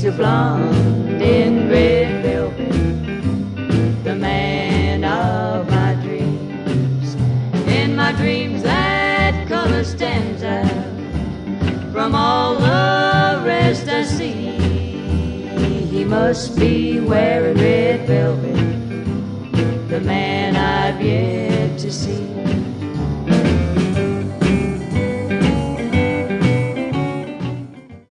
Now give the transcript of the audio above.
a blonde in red velvet, the man of my dreams. In my dreams that color stands out from all the rest I see. He must be wearing red velvet, the man I've yet to see.